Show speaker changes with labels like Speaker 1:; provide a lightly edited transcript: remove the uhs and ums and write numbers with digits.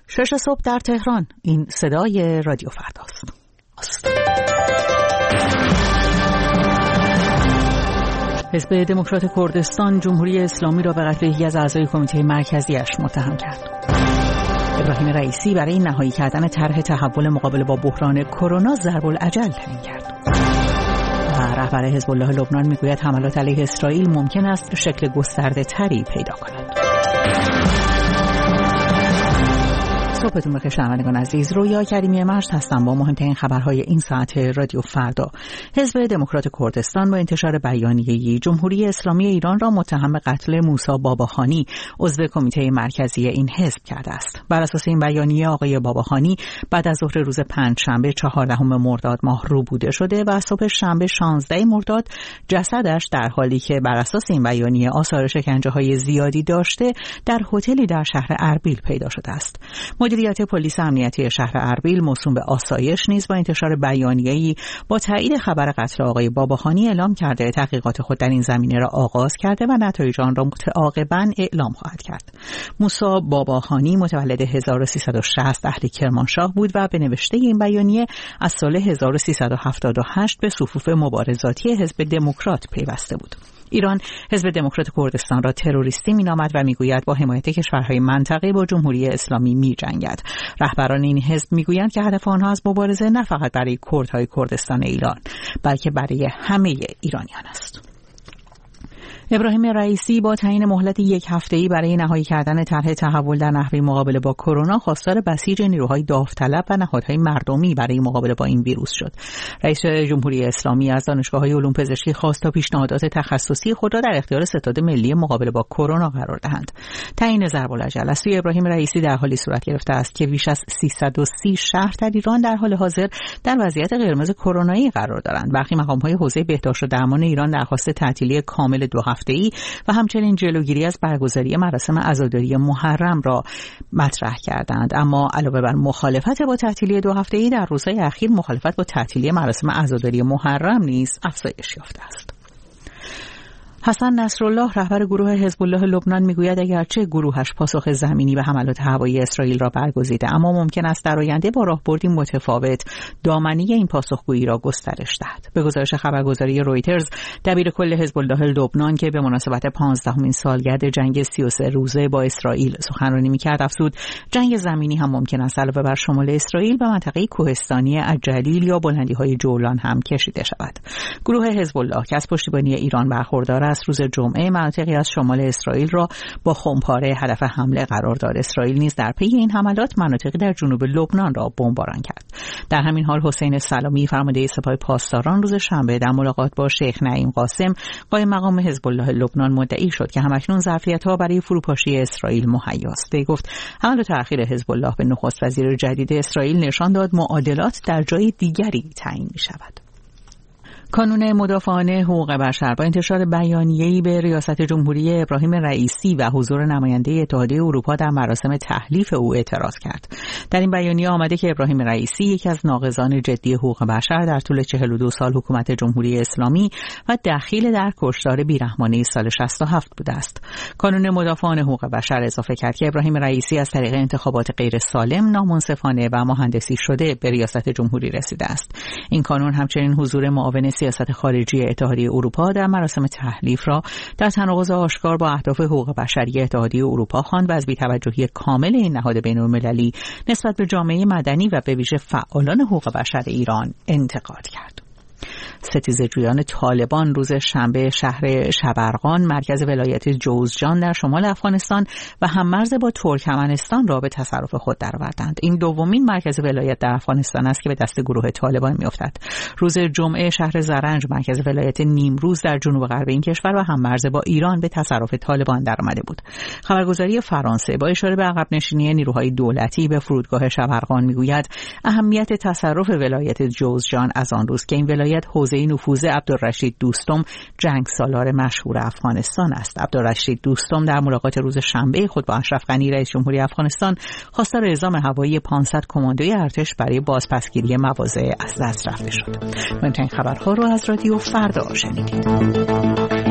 Speaker 1: 6 صبح در تهران. این صدای رادیو فرداست. حزب دموکرات کردستان جمهوری اسلامی را به قتل یکی از اعضای کمیته مرکزیش متهم کرد. ابراهیم رئیسی برای نهایی کردن طرح تحول مقابله با بحران کرونا ضرب الاجل تعیین کرد. و رهبر حزب الله لبنان میگوید حملات علیه اسرائیل ممکن است شکل گسترده تری پیدا کند. صبحتون بخیر شنوندگان عزیز، رویا کریمی مجد هستم با مهمترین خبرهای این ساعت رادیو فردا. حزب دموکرات کردستان با انتشار بیانیه‌ای جمهوری اسلامی ایران را متهم به قتل موسی باباخانی عضو کمیته مرکزی این حزب کرده است. بر اساس این بیانیه آقای باباخانی بعد از ظهر روز پنجشنبه 14 مرداد ماه روبوده شده و صبح شنبه 16 مرداد جسدش در حالی که بر اساس این بیانیه آثار شکنجه‌های زیادی داشته در هتلی در شهر اربیل پیدا شده است. مدیریت پلیس امنیتی شهر اربیل موسوم به آسایش نیز با انتشار بیانیه‌ای با تایید خبر قتل آقای باباخانی اعلام کرده تحقیقات خود در این زمینه را آغاز کرده و نتایج آن را متعاقباً اعلام خواهد کرد. موسی باباخانی متولد 1360 اهل کرمانشاه بود و به نوشته این بیانیه از سال 1378 به صفوف مبارزاتی حزب دموکرات پیوسته بود. ایران حزب دموکرات کردستان را تروریستی می‌نامد و میگوید با حمایت کشورهای منطقه با جمهوری اسلامی می‌جنگد. رهبران این حزب میگویند که هدف آنها از مبارزه نه فقط برای کردهای کردستان ایران بلکه برای همه ایرانیان است. ابراهیم رئیسی با تعیین مهلت یک هفته‌ای برای نهایی کردن طرح تحول در نحوه مقابله با کرونا خواستار بسیج نیروهای داوطلب و نهادهای مردمی برای مقابله با این ویروس شد. رئیس جمهوری اسلامی از دانشگاه‌های علوم پزشکی خواست تا پیشنهادات تخصصی خود را در اختیار ستاد ملی مقابله با کرونا قرار دهند. تعیین ضرب الاجل از سوی ابراهیم رئیسی در حالی صورت گرفته است که بیش از 330 شهر در ایران در حال حاضر در وضعیت قرمز کرونایی قرار دارند. برخی مقام‌های حوزه بهداشت و درمان ایران درخواست تعطیلی کامل 2 هفته‌ای و همچنین جلوگیری از برگزاری مراسم عزاداری محرم را مطرح کردند. اما علاوه بر مخالفت با تعطیلی 2 هفته‌ای در روزهای اخیر مخالفت با تعطیلی مراسم عزاداری محرم نیز افزایش یافته است. حسن نصرالله رهبر گروه حزب الله لبنان میگوید اگرچه گروهش پاسخ زمینی به حملات هوایی اسرائیل را برگزیده اما ممکن است در آینده با راهبردی متفاوت دامنه این پاسخگویی را گسترش دهد. به گزارش خبرگزاری رویترز دبیر کل حزب الله لبنان که به مناسبت 15مین سالگرد جنگ 33 روزه با اسرائیل سخنرانی می‌کرد افزود جنگ زمینی هم ممکن است علاوه بر شمال اسرائیل به منطقه کوهستانی الجلیل یا بلندی‌های جولان هم کشیده شود. گروه حزب الله که از پشتیبانی ایران برخوردار است روز جمعه مناطقی از شمال اسرائیل را با خمپاره هدف حمله قرار داد. اسرائیل نیز در پی این حملات مناطقی در جنوب لبنان را بمباران کرد. در همین حال حسین سلامی فرمانده سپاه پاسداران روز شنبه در ملاقات با شیخ نعیم قاسم قائم مقام حزب الله لبنان مدعی شد که همکنون ظرفیت‌ها برای فروپاشی اسرائیل مهیاست. وی گفت حمله تأخیر حزب الله به نخست وزیر جدید اسرائیل نشان داد معادلات در جای دیگری تعیین می‌شود. کانون مدافعان حقوق بشر با انتشار بیانیه‌ای به ریاست جمهوری ابراهیم رئیسی و حضور نماینده اتحادیه اروپا در مراسم تحلیف او اعتراض کرد. در این بیانیه آمده که ابراهیم رئیسی یکی از ناقضان جدی حقوق بشر در طول 42 سال حکومت جمهوری اسلامی و دخیل در کشتار بیرحمانه سال 67 بوده است. کانون مدافعان حقوق بشر اضافه کرد که ابراهیم رئیسی از طریق انتخابات غیر سالم، نامنصفانه و مهندسی شده به ریاست جمهوری رسیده است. این کانون همچنین حضور معاون سیاست خارجی اتحادیه اروپا در مراسم تحلیف را در تناقض آشکار با اهداف حقوق بشری اتحادیه اروپا خواند و از بی‌توجهی کامل این نهاد بین‌المللی نسبت به جامعه مدنی و به ویژه فعالان حقوق بشر ایران انتقاد کرد. ستیزجویان طالبان روز شنبه شهر شبرغان مرکز ولایت جوزجان در شمال افغانستان و هممرز با ترکمنستان را به تصرف خود درآوردند. این دومین مرکز ولایت در افغانستان است که به دست گروه طالبان میافتد. روز جمعه شهر زرنج مرکز ولایت نیمروز در جنوب غرب این کشور و هممرز با ایران به تصرف طالبان درآمده بود. خبرگزاری فرانسه با اشاره به عقب نشینی نیروهای دولتی به فرودگاه شبرغان میگوید اهمیت تصرف ولایت جوزجان از آن روز که این ولایت حوزه نفوذ عبدالرشید دوستم جنگ سالار مشهور افغانستان است. عبدالرشید دوستم در ملاقات روز شنبه خود با اشرف غنی رئیس جمهوری افغانستان خواستار اعزام هوایی 500 کماندوی ارتش برای بازپسگیری مواضع از دست رفته شد. مهمترین خبرها رو از رادیو فردا شنیدید.